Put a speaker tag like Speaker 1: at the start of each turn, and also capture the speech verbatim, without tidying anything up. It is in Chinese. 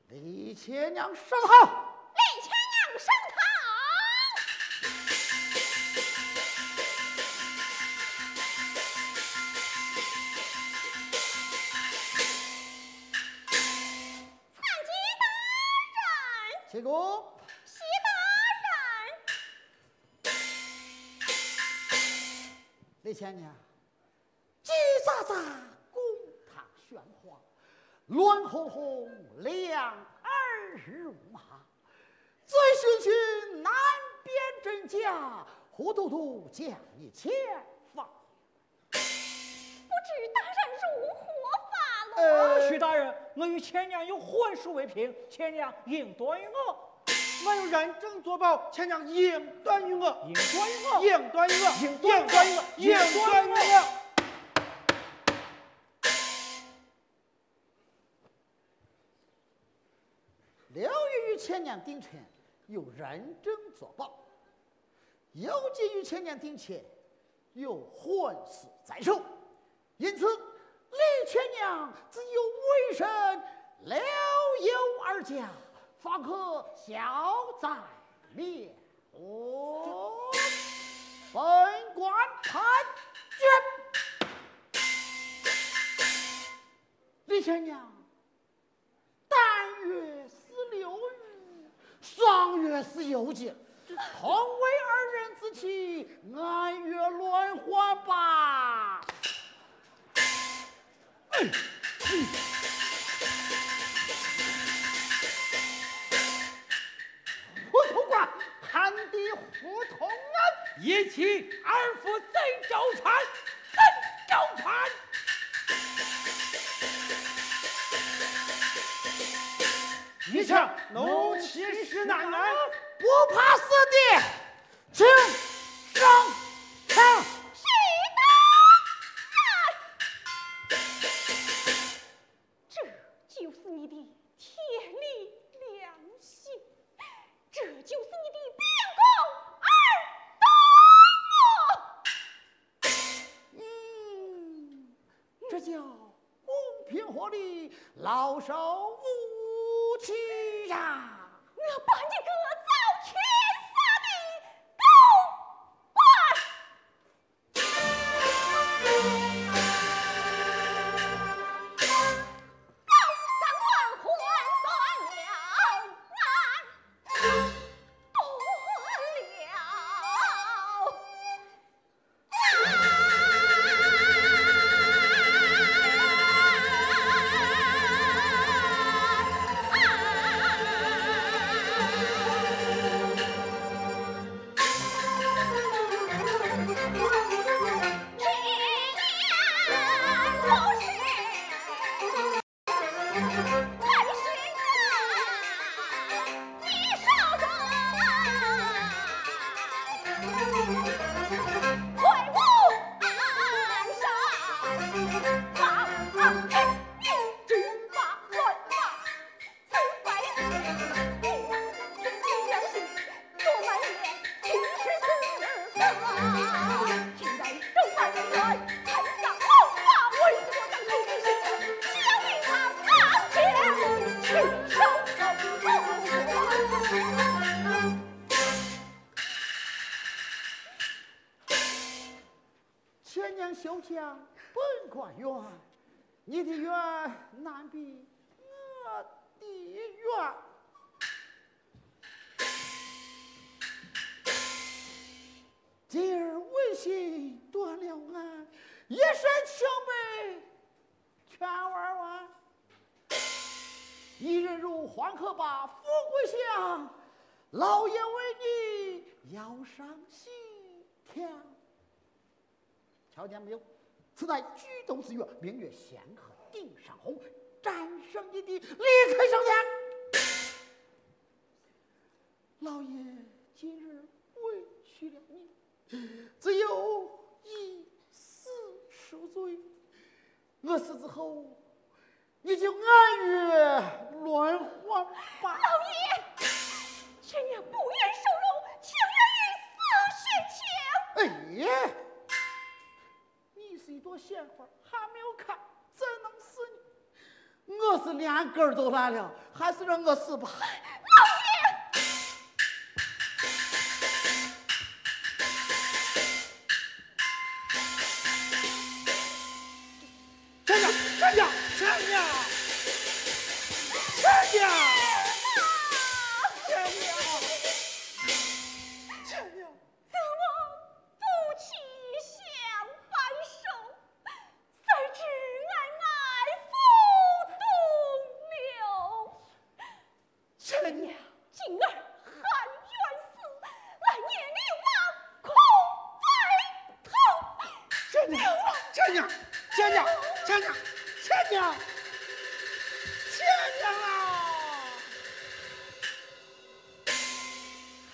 Speaker 1: 李前娘上堂。
Speaker 2: 李前娘上堂。参见大人。
Speaker 1: 起功。
Speaker 2: 谢大人。
Speaker 1: 李前娘，叽喳喳，公堂喧哗，乱哄哄，两耳如麻。醉醺醺，难辨真假，糊涂涂将你遣返。
Speaker 2: 不知大人如何发落？
Speaker 3: 呃，徐大人，我与前娘有婚书为凭，前娘应断于我。
Speaker 4: 我有认证作保，前娘应断于我，
Speaker 3: 应断于我，
Speaker 4: 应断于我，
Speaker 3: 应断于我，
Speaker 4: 应断于我。
Speaker 1: 廖玉与前娘顶前有认证作保，又见与前娘顶前有婚事在手，因此李前娘只有委身廖友二家，方可消灾灭祸。本官判决，李前娘但月是六日，上月是有节，同为二人之妻，按月乱还吧。哎哎胡同官，汉地胡同案，
Speaker 4: 一起二夫怎周缠？怎周缠？一场怒气势难安，
Speaker 1: 不怕死的，请上场。
Speaker 2: 是大人。这就是你的天理良心，这就是你的秉公二德。
Speaker 1: 嗯，这叫公平合理，老少无欺呀。
Speaker 2: 我把你个造天下的狗官！高三官还断了难，
Speaker 1: 前娘休讲，本官冤，你的冤难比我的冤。今儿为信断了案，一身兄妹全玩完。一人入黄河把富贵享，老爷为你要上西天。瞧见没有？此乃举头之月，明月显赫顶上红，战胜你的离开上天。老爷今日委屈了你，只有以死赎罪。我死之后，你就按月乱还吧。
Speaker 2: 老爷，前娘不愿受辱，情愿以死殉情。
Speaker 1: 哎呀！你是一朵鲜花，还没有开，怎能死你？我是是连根儿都烂了，还是让我死吧。
Speaker 2: 老